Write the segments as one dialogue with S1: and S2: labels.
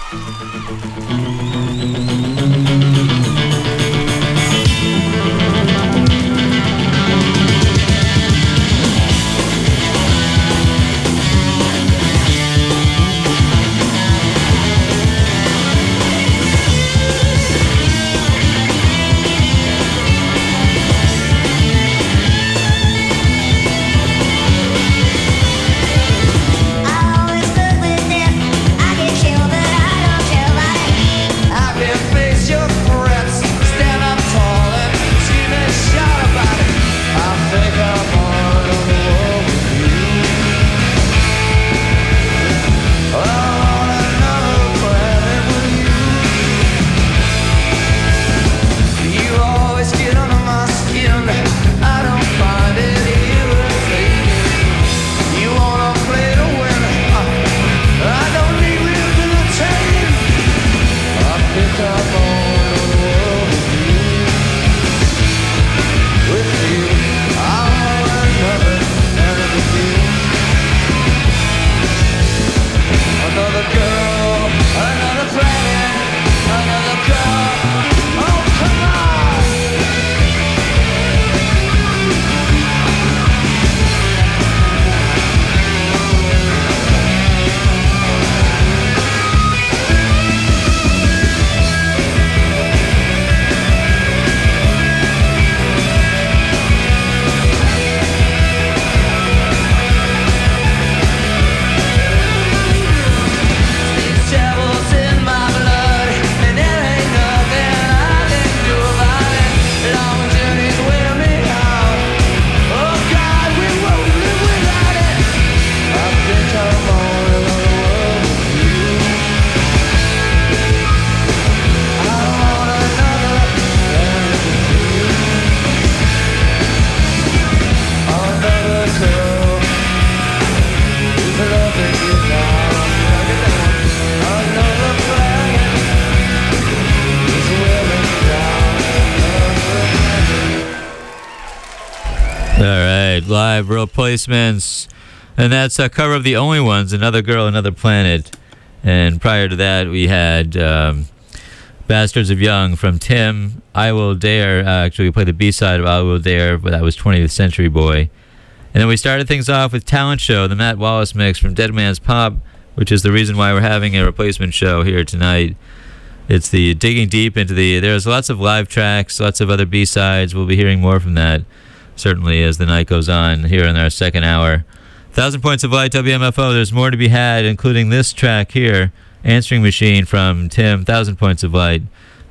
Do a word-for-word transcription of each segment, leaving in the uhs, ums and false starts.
S1: Live Replacements, and that's a cover of The Only Ones, Another Girl, Another Planet. And prior to that, we had um, Bastards of Young from Tim, I Will Dare. Uh, actually, we played the B-side of I Will Dare, but that was twentieth Century Boy. And then we started things off with Talent Show, the Matt Wallace mix from Dead Man's Pop, which is the reason why we're having a replacement show here tonight. It's the digging deep into the... There's lots of live tracks, lots of other B-sides. We'll be hearing more from that, certainly, as the night goes on here in our second hour. Thousand Points of Light, W M F O. There's more to be had, including this track here, Answering Machine from Tim, Thousand Points of Light,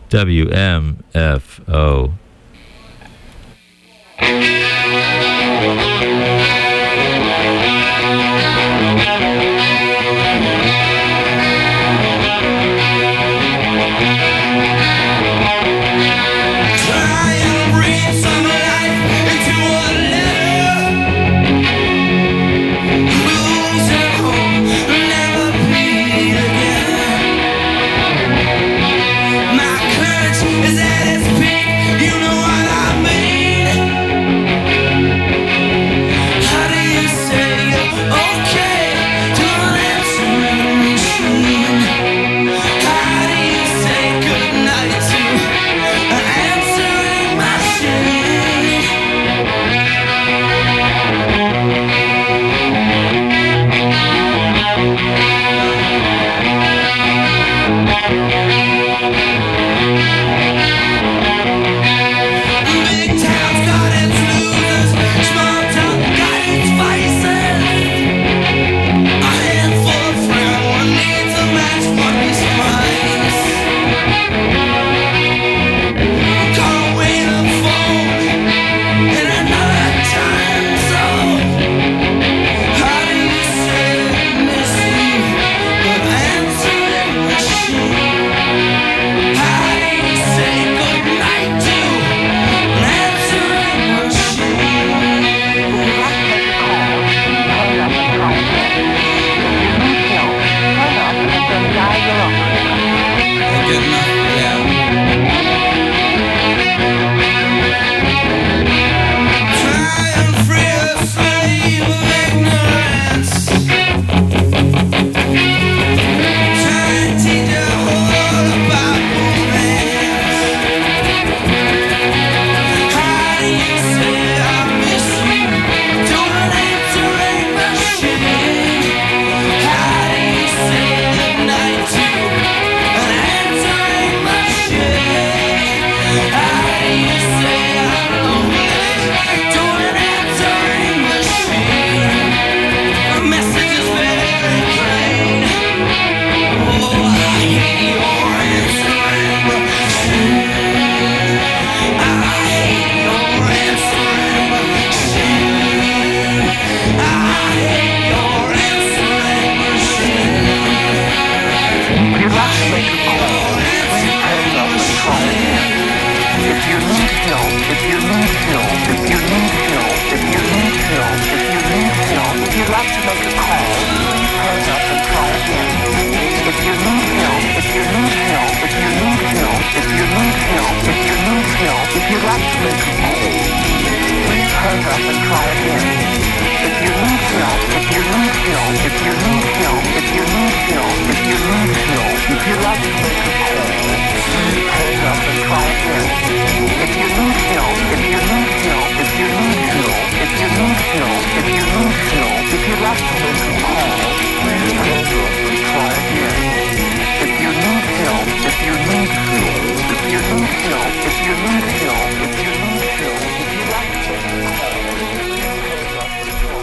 S1: W M F O.
S2: Answering machine. like to make a call, please hang up and try again. If you need help, if you need help, if you need help, if you need help, if you need help, if you'd like to make a call, please hang up and try again. If you need help, if you need help, if you need help, if you need help, if you need help, if you'd like to make a call, please hang up and try again. If you need help, if you need help, if you need help, if you need help, if you need help, if you'd like to make a call, please hang up and try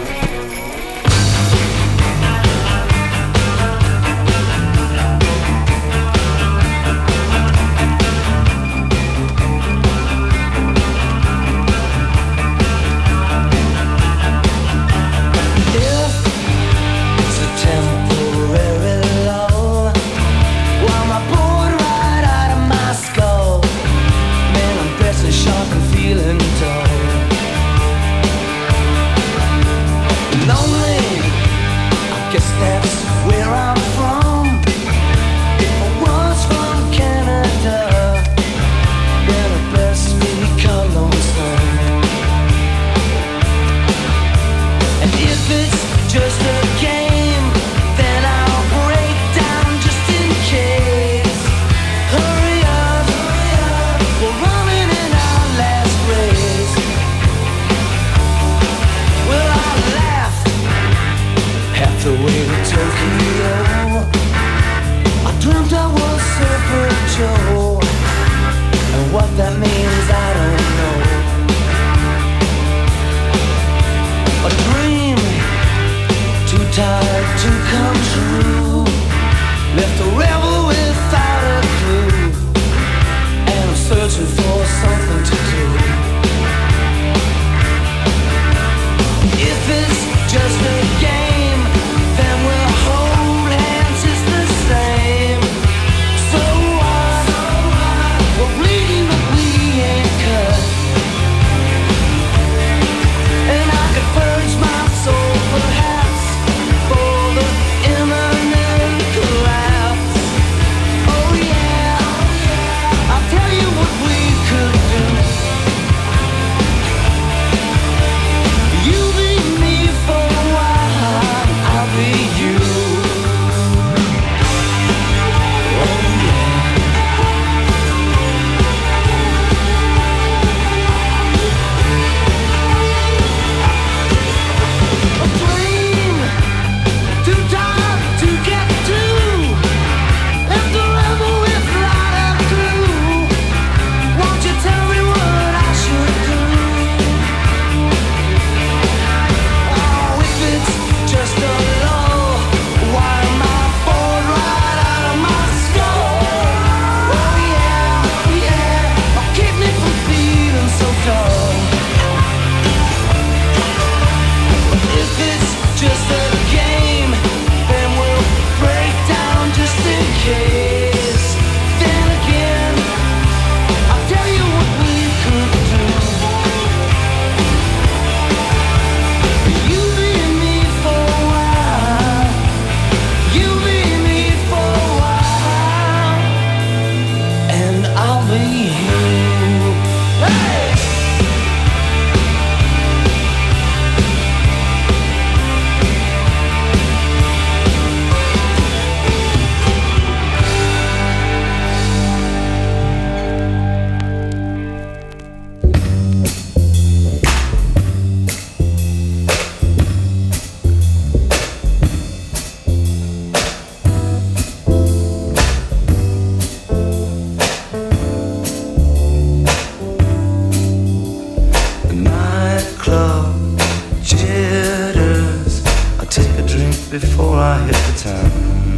S3: before I hit the town.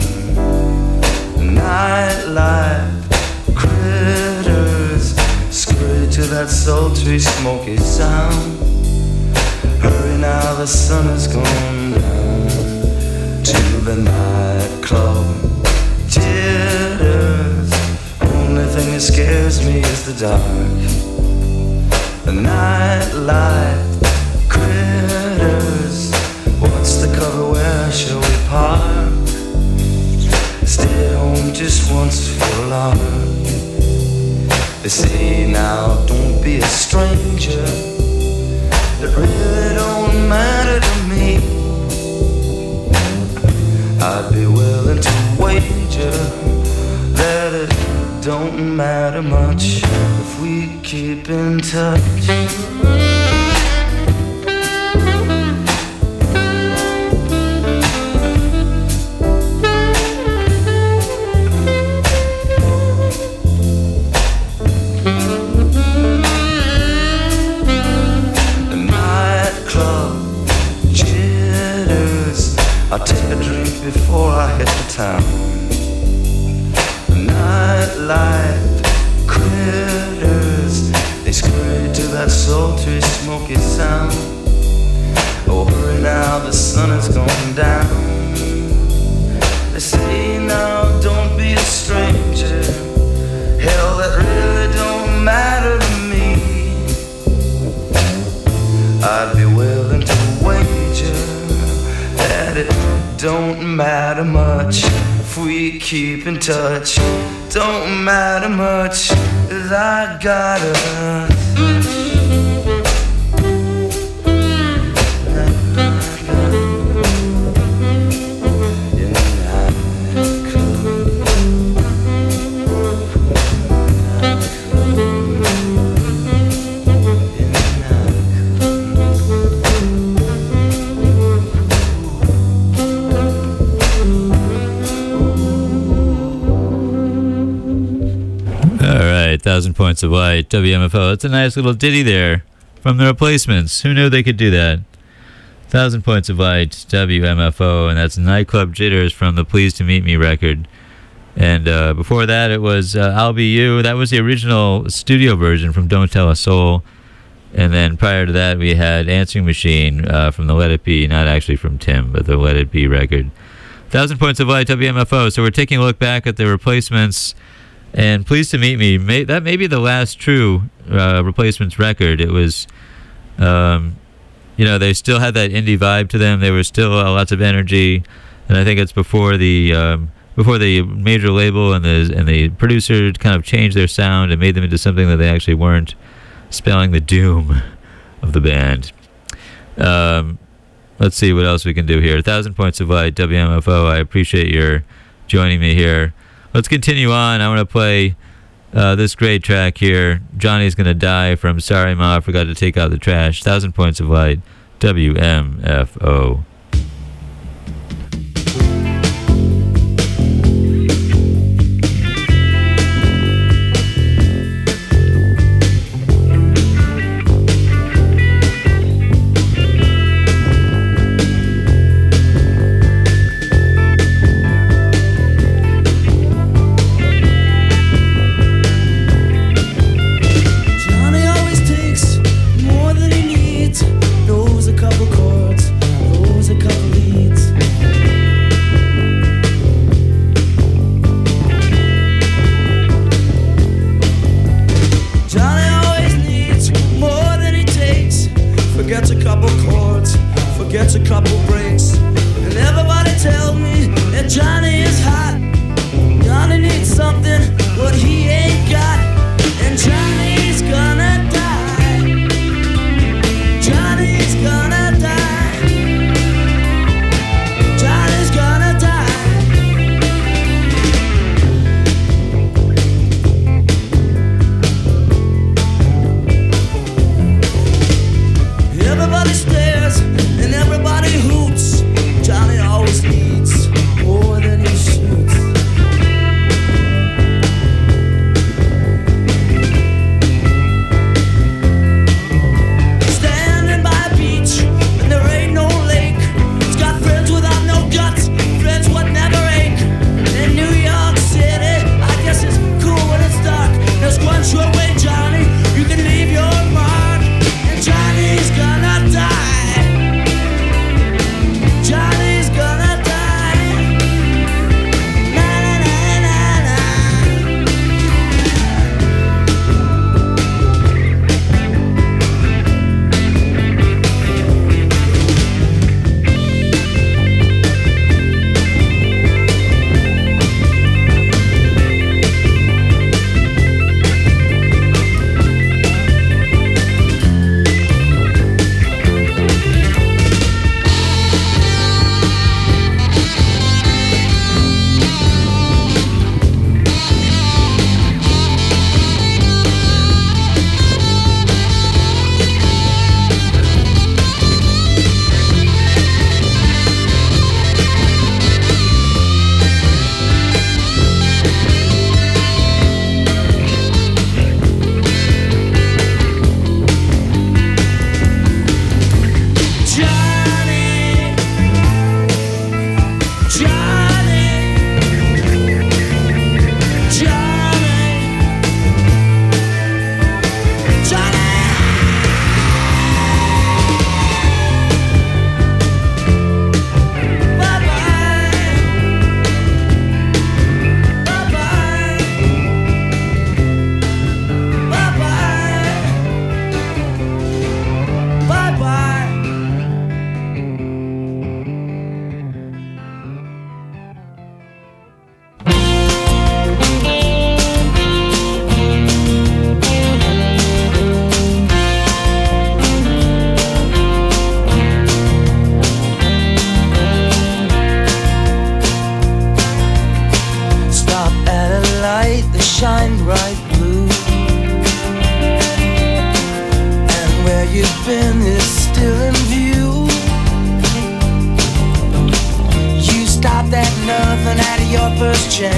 S3: Nightlife, critters, scurry to that sultry, smoky sound. Hurry now, the sun has gone down. To the nightclub, jitters. Only thing that scares me is the dark. The nightlife, critters. What's the cover, where shall we park? Stay at home just once for a lark. They say now don't be a stranger. It really don't matter to me. I'd be willing to wager that it don't matter much if we keep in touch.
S2: I'll take a drink before I hit the town. Nightlife critters, they scurry to that sultry, smoky sound. Oh, hurry now, the sun is going down. They say now, don't be a stranger. Hell, that really don't matter to me. I'd be willing to wager that it don't matter much if we keep in touch. Don't matter much, 'cause I got us.
S1: Thousand Points of Light, W M F O. It's a nice little ditty there from the Replacements. Who knew they could do that? Thousand Points of Light, W M F O, and that's Nightclub Jitters from the Pleased to Meet Me record. And uh, before that, it was uh, I'll Be You. That was the original studio version from Don't Tell a Soul. And then prior to that, we had Answering Machine uh, from the Let It Be, not actually from Tim, but the Let It Be record. Thousand Points of Light, W M F O. So we're taking a look back at the Replacements. And Pleased to Meet Me, may, that may be the last true uh, Replacements record. It was, um, you know, they still had that indie vibe to them. They were still uh, lots of energy, and I think it's before the um, before the major label and the and the producer kind of changed their sound and made them into something that they actually weren't, spelling the doom of the band. Um, let's see what else we can do here. Thousand Points of Light, W M F O. I appreciate your joining me here. Let's continue on. I want to play uh, this great track here. Johnny's Gonna Die from Sorry Ma, I Forgot to Take Out the Trash. Thousand Points of Light, W M F O.
S4: Knows a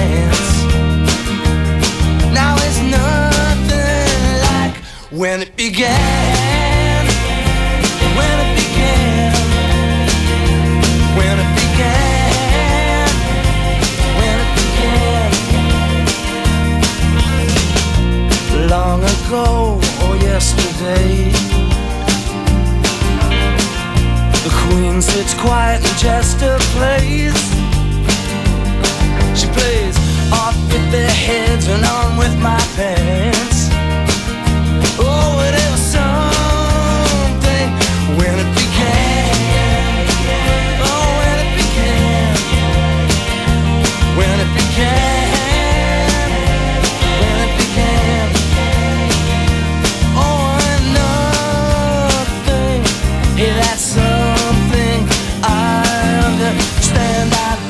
S3: dance. Now it's nothing like when it began. When it began. When it began. When it began. Long ago or yesterday, the queen sits quiet in just a place. She plays off with their heads and on with my pants. Oh, it is something when it began. Oh, when it began. When it began. When it began. Oh, and nothing. Hey, that's something I understand. I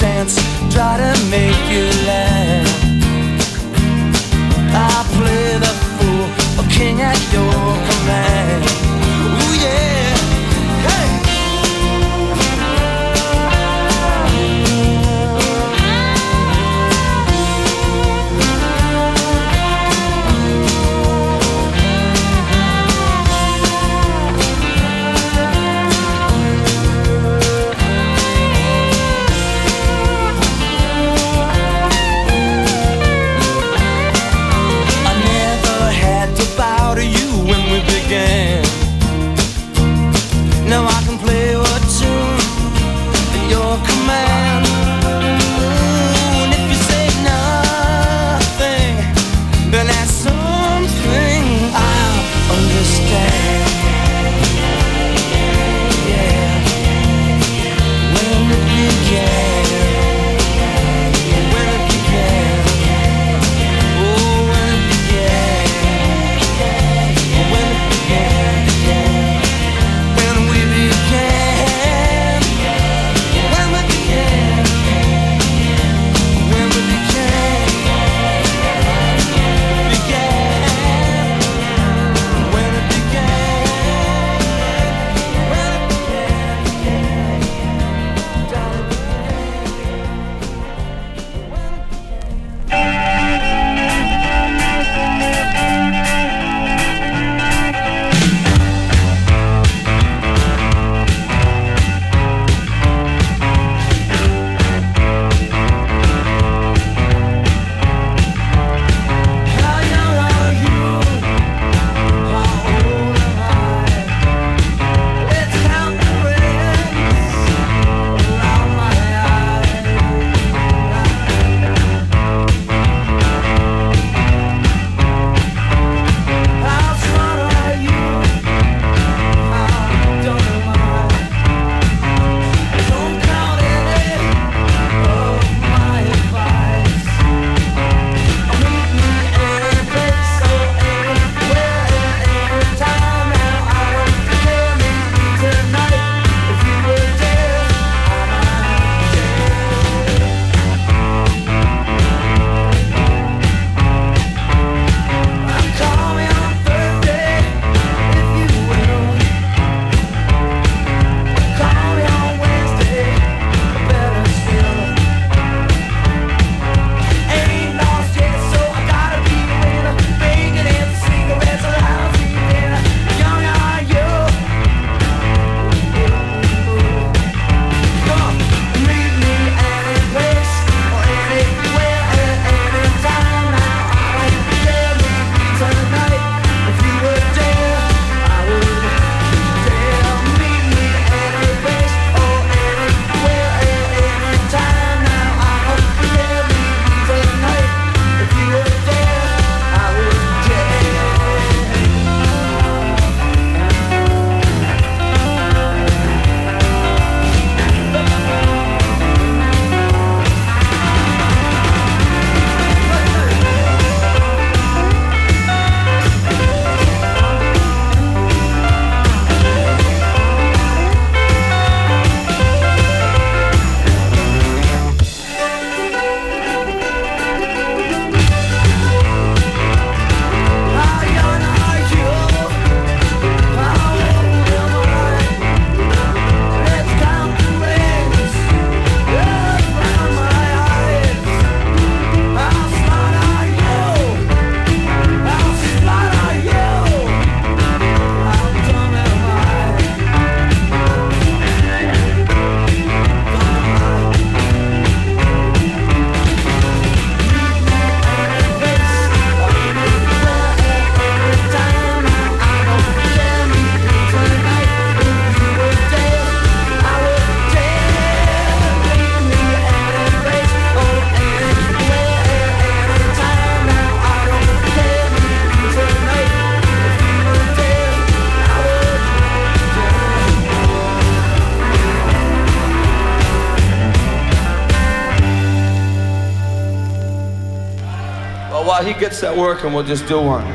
S3: Uh, while he gets that working, we'll just do one.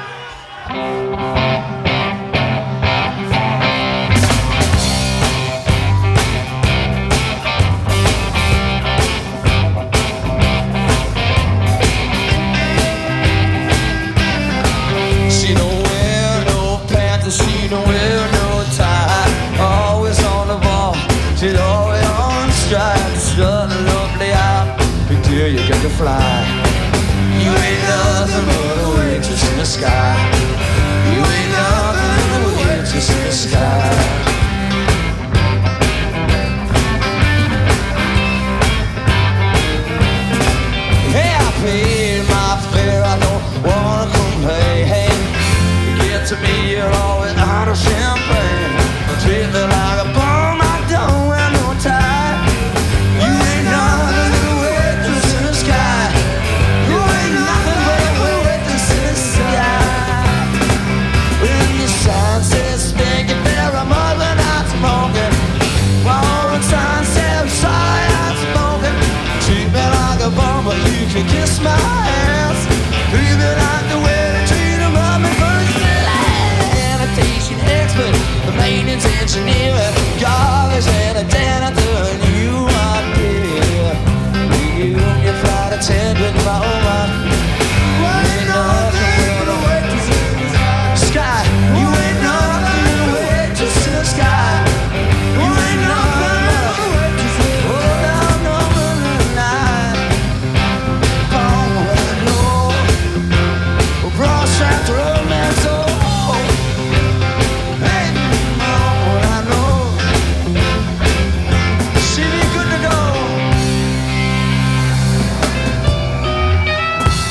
S4: She don't wear no pants, she don't wear no tie. Always on the ball, she's always on stride. Shut a lovely out until you get to fly. You ain't nothing but a waitress in the sky. You ain't nothing but a waitress in the sky. Hey, I paid my fare, I don't wanna complain. Hey, you get to me, you're always out of champagne. Treat me like a bum, I don't wear no tie. You ain't nothing but a waitress in the sky. You ain't nothing but a waitress in the sky. When the sign says stinking there, I'm other not smoking. While the sign says sorry, I'm smoking. Treat me like a bum, but you can kiss my ass. Treat me like the way they treat a mummy first. Sanitation expert, the maintenance engineer, garbage and a janitor, and you are dear. You, your flight attendant, my oh my. You ain't nothing but a waitress in the sky. You ain't nothing but a waitress in the sky. You ain't nothing but a waitress in the sky. Oh, down, down, down the night. Oh, well, no. Cross-strapped romance, oh. Hey, oh, what I know. She be good to go.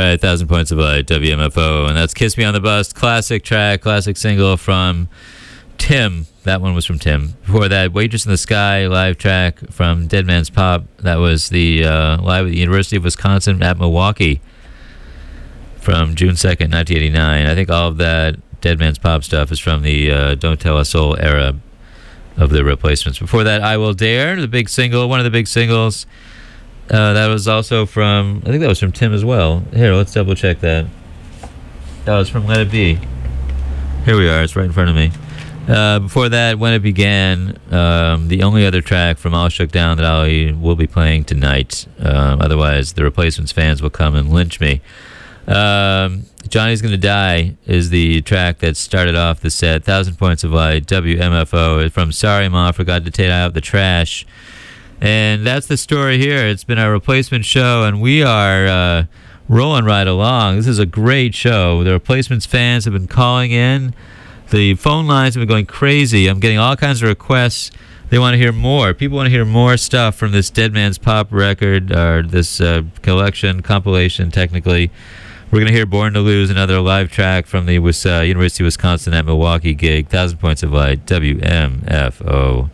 S1: right, Thousand Points of Light, W M F O, and that's Kiss Me on the Bus, classic track, classic single from Tim. That one was from Tim. Before that, Waitress in the Sky, live track from Dead Man's Pop. That was the uh, live at the University of Wisconsin at Milwaukee from June second, nineteen eighty-nine. I think all of that Dead Man's Pop stuff is from the uh, Don't Tell a Soul era of the Replacements. Before that, I Will Dare, the big single, one of the big singles. Uh, that was also from, I think that was from Tim as well. Here, let's double check that. That was from Let It Be. Here we are, it's right in front of me. Uh, before that, When It Began, um, the only other track from All Shook Down that I will be playing tonight. Um, otherwise, the Replacements fans will come and lynch me. Um, Johnny's Gonna Die is the track that started off the set. Thousand Points of Light, W M F O, from Sorry Ma, Forgot to Take Out the Trash. And that's the story here. It's been our Replacement show, and we are uh, rolling right along. This is a great show. The Replacements fans have been calling in. The phone lines have been going crazy. I'm getting all kinds of requests. They want to hear more. People want to hear more stuff from this Dead Man's Pop record, or this uh, collection, compilation, technically. We're going to hear Born to Lose, another live track from the uh, University of Wisconsin at Milwaukee gig. Thousand Points of Light, W M F O.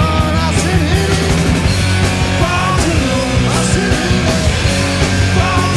S4: Bye.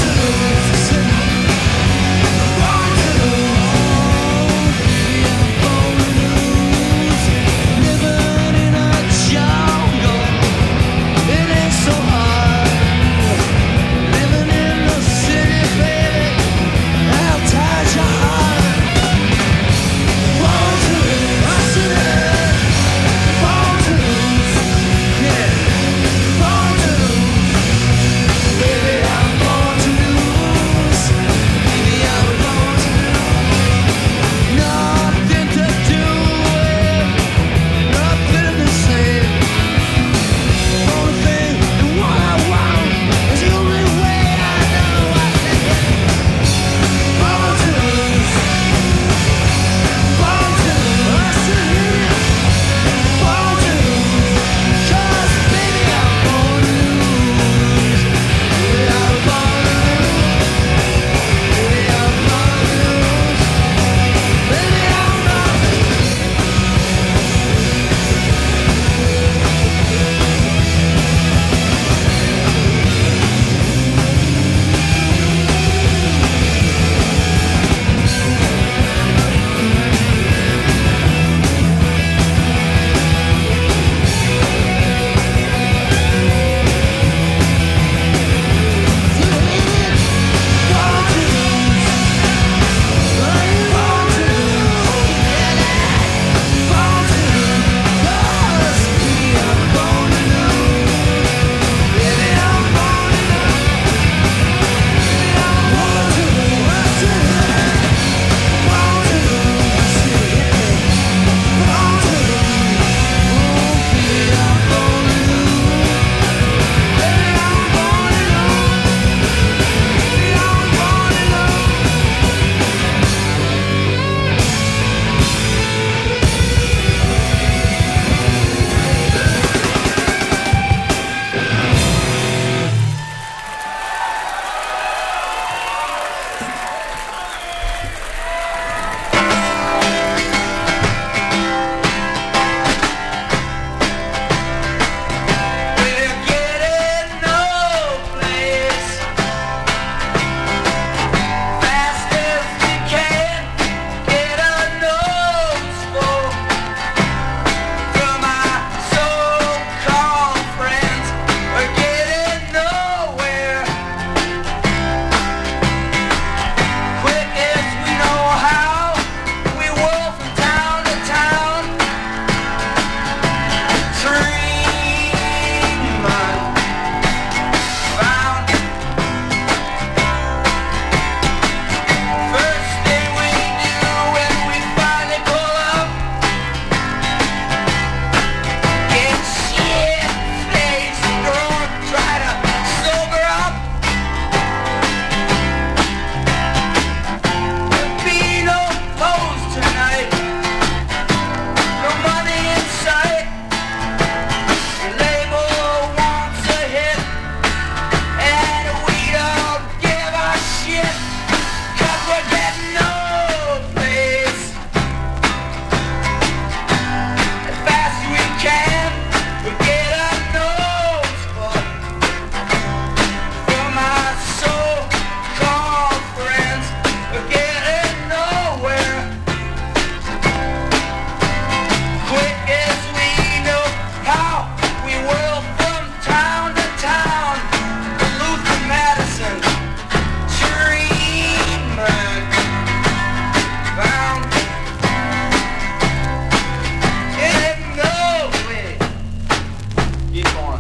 S5: Keep going.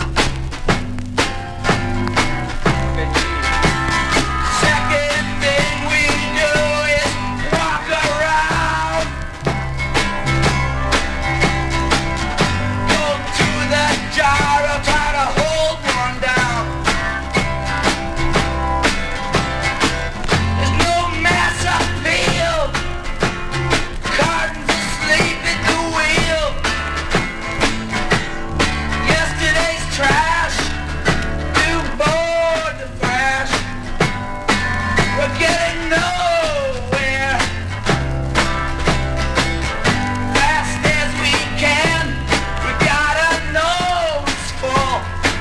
S5: Okay, G.
S4: Second thing we do is walk around. Go to the jar, I'll try to hold one down. There's no mass appeal. Cartons asleep at the wheel. Yesterday's trash, too bored to thrash. We're getting nowhere. Fast as we can, we gotta know it's full.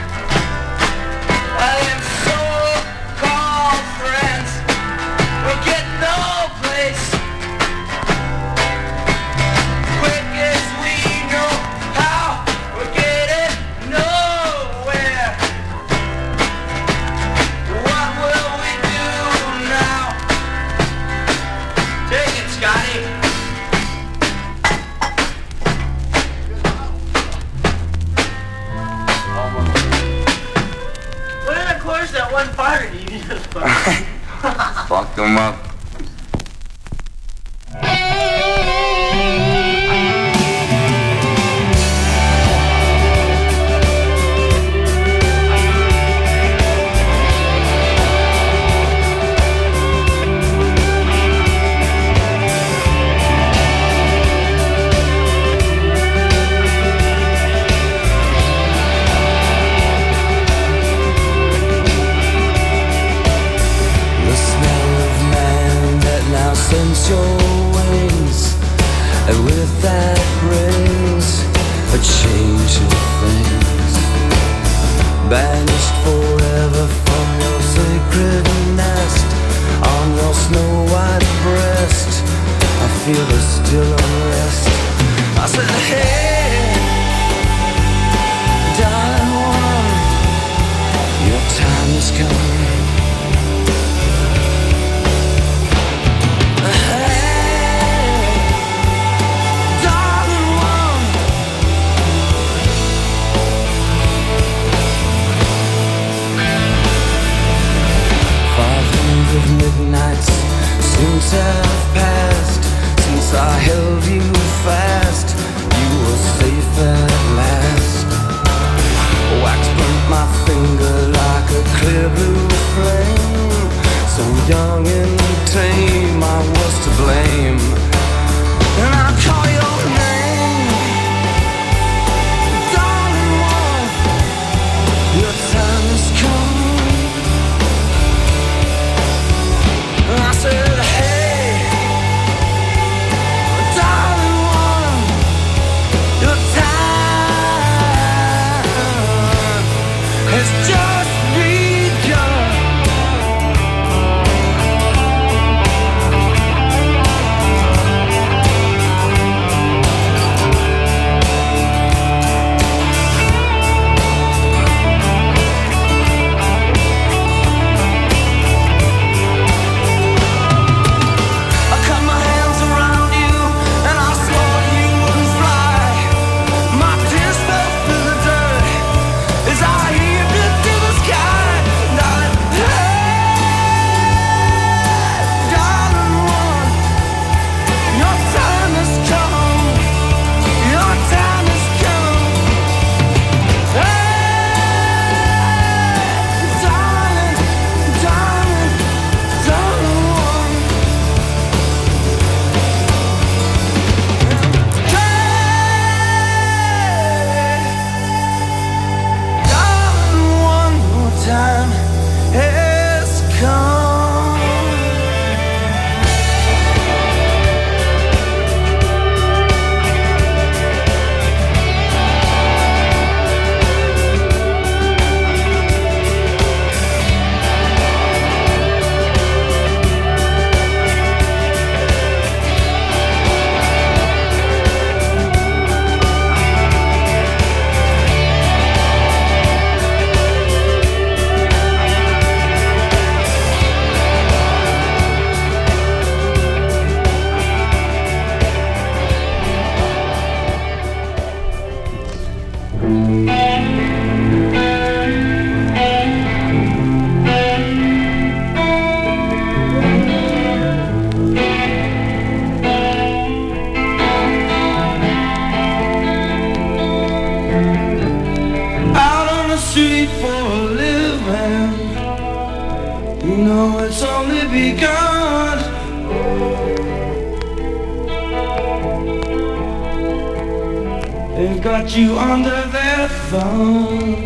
S4: Well, them so-called friends, we're getting no place. Quick as we know how, we're getting nowhere. What will we do now? Take it, Scotty.
S6: What are the chords that one fired you just
S5: Fuck them up.
S3: The smell of man that now scents your wings, and with that brings a change of things. Banished forever from your sacred nest, on your snow white breast, I feel a still unrest. I said, hey, darling one, your time is coming. Midnights seem to have passed since I held you fast
S4: know it's only begun. They've got you under their thumb.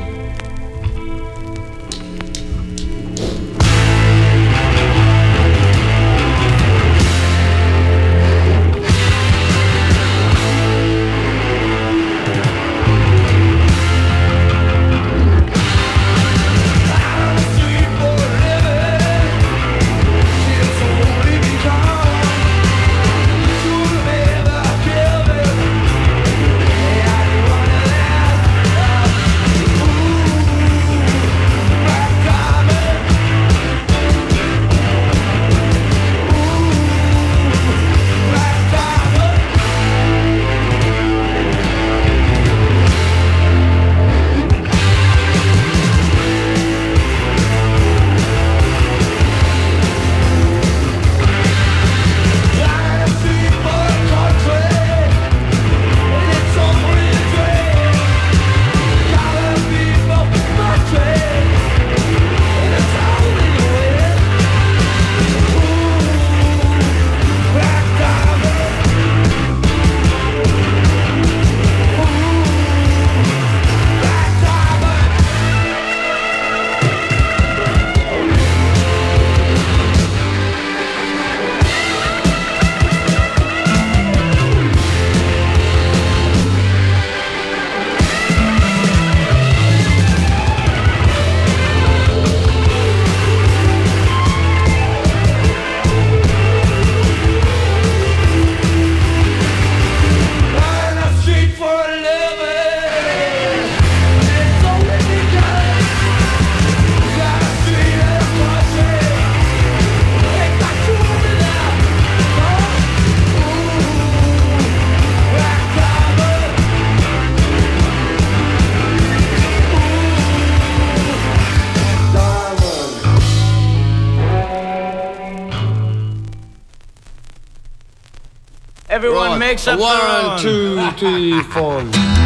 S6: Everyone
S7: Right.
S6: makes up their
S7: One,
S6: own.
S7: two, three, four.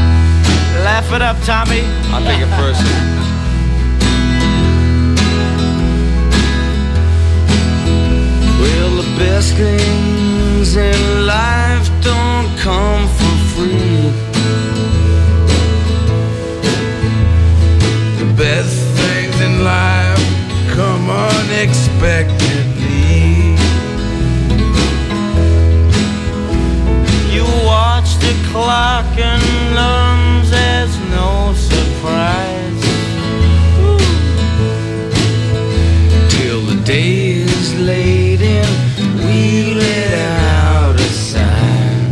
S6: Laugh it up, Tommy.
S7: I'll take it first.
S4: Well, the best things in life don't come for free. The best things in life come unexpectedly.
S6: You watch the clock and learn there's no surprise.
S4: Till the day is late and we let out a sigh.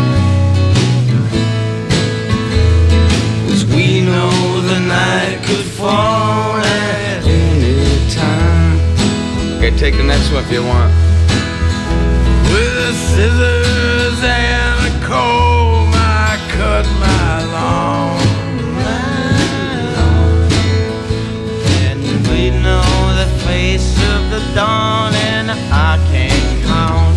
S4: 'Cause we know the night could fall at any time.
S7: Okay, take the next one if you want.
S4: With a scissors and a comb, I cut my lawn.
S6: And we know the face of the dawn, and I can't count.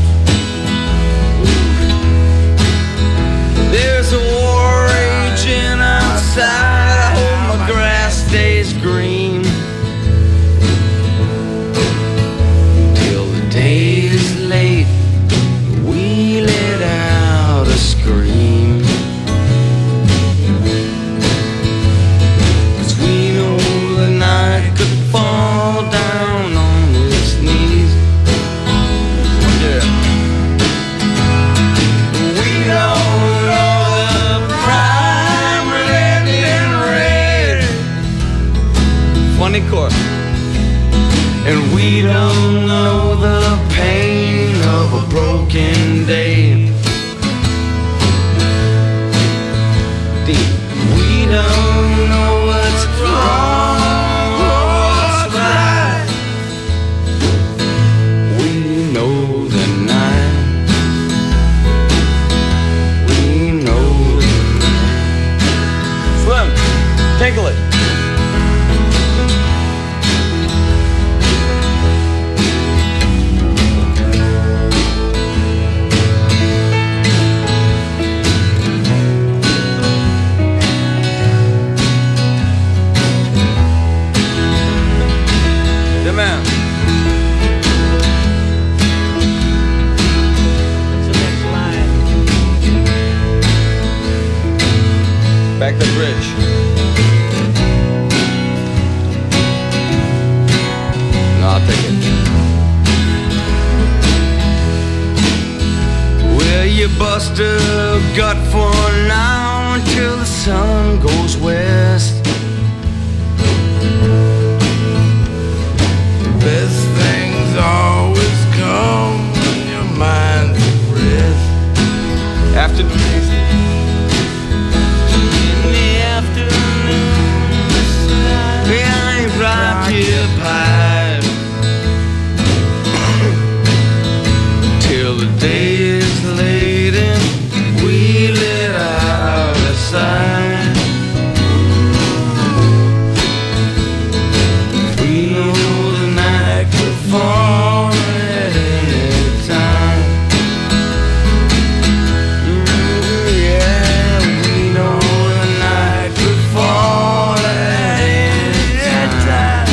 S4: There's a war raging outside. I hope my grass stays green. Till the day is late, we let out a scream. 'Cause we know the night could fall down on its knees.
S7: Yeah.
S4: We don't know the prime relenting red.
S7: Funny chord.
S4: And we don't know the pain of a broken day.
S7: Deep.
S4: We don't know what's wrong or what's right. We know the night. We know the night.
S7: Slim, tinkle it.
S4: The man.
S6: just a gut for now until the sun goes west.
S8: Best things always come when your mind's at rest.
S6: After
S3: In the afternoon, the sun
S6: I ain't preoccupied till the day is late and we let out a sigh. We know the night could fall at any time. Mm, yeah, we know the night could fall at any time.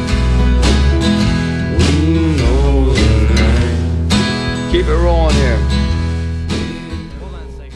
S6: We know the night. Keep it rolling here. Hold on a second.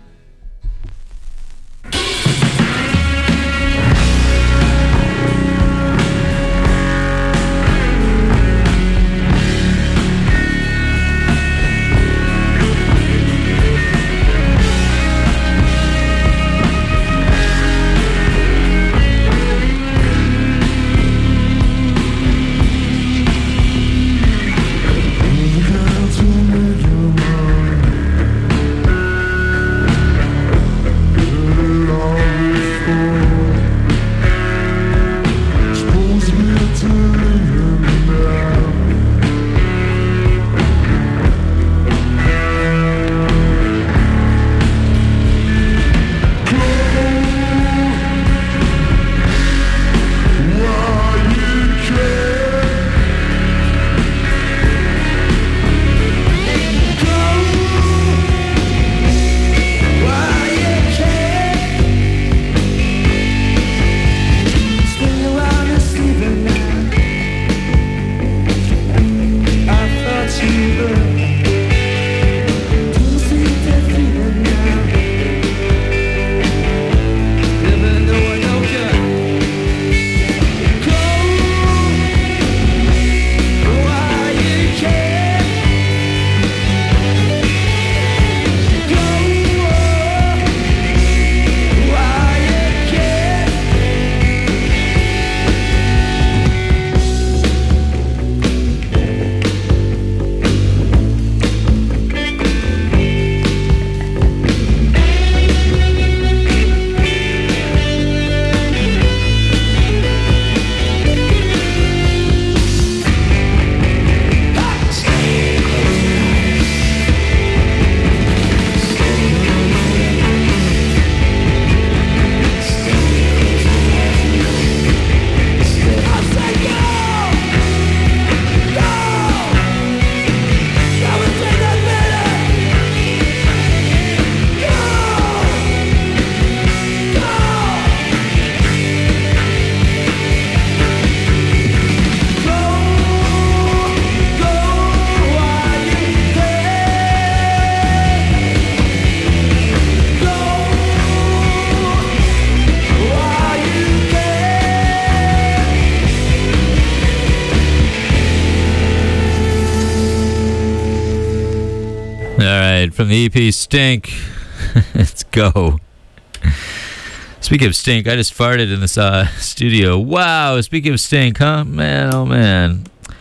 S1: From the E P Stink. Let's go. Speaking of stink, I just farted in this uh, studio. Wow, speaking of stink, huh? Man, oh man.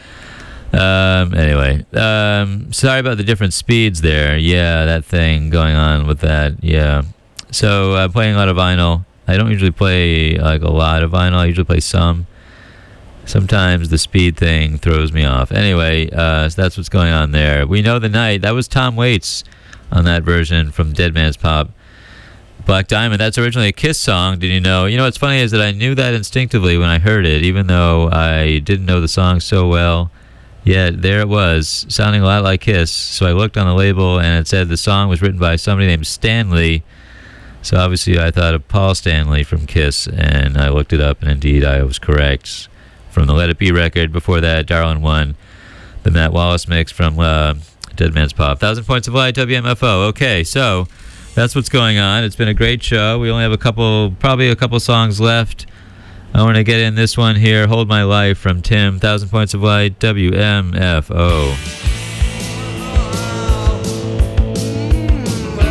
S1: Um, anyway, um, sorry about the different speeds there. Yeah, that thing going on with that. Yeah. So I'm uh, playing a lot of vinyl. I don't usually play like a lot of vinyl. I usually play some. Sometimes the speed thing throws me off. Anyway, uh, so that's what's going on there. We Know the Night. That was Tom Waits on that version from Dead Man's Pop. Black Diamond, that's originally a Kiss song. Did you know? You know what's funny is that I knew that instinctively when I heard it, even though I didn't know the song so well. Yet there it was, sounding a lot like Kiss. So I looked on the label and it said the song was written by somebody named Stanley. So obviously I thought of Paul Stanley from Kiss, and I looked it up, and indeed I was correct. From the Let It Be record. Before that, Darlin' One, the Matt Wallace mix from uh, Dead Man's Pop. Thousand Points of Light, W M F O. Okay, so that's what's going on. It's been a great show. We only have a couple, probably a couple songs left. I want to get in this one here, Hold My Life from Tim. Thousand Points of Light, W M F O.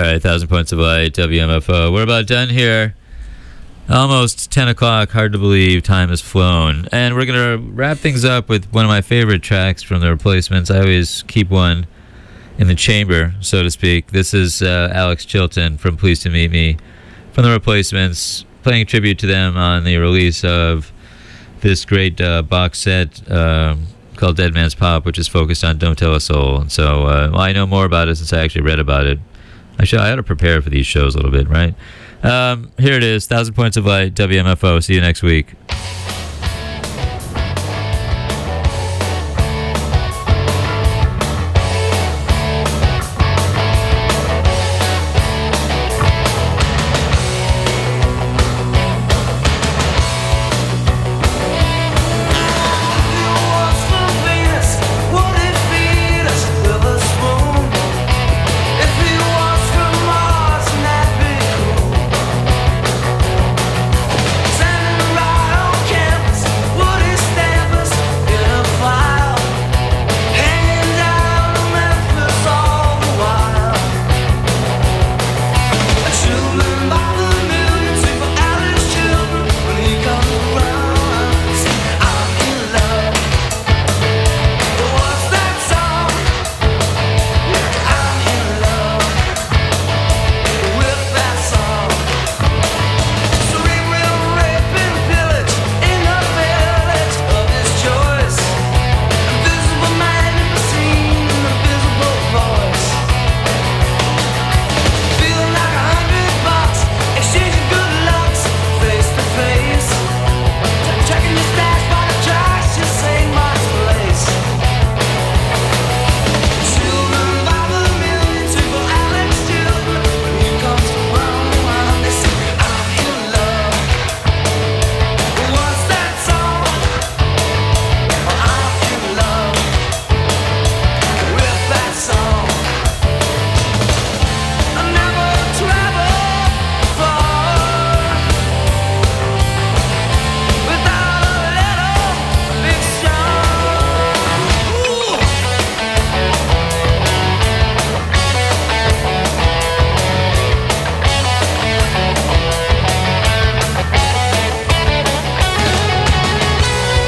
S1: right, Thousand Points of Light, W M F O. We're about done here. Almost ten o'clock. Hard to believe time has flown. And we're going to wrap things up with one of my favorite tracks from the Replacements. I always keep one in the chamber, so to speak. This is uh, Alex Chilton from Pleased to Meet Me from the Replacements, playing tribute to them on the release of this great uh, box set uh, called Dead Man's Pop, which is focused on Don't Tell a Soul. And so uh, well, I know more about it since I actually read about it. I should I ought to prepare for these shows a little bit, right? Um, here it is, Thousand Points of Light, W M F O. See you next week.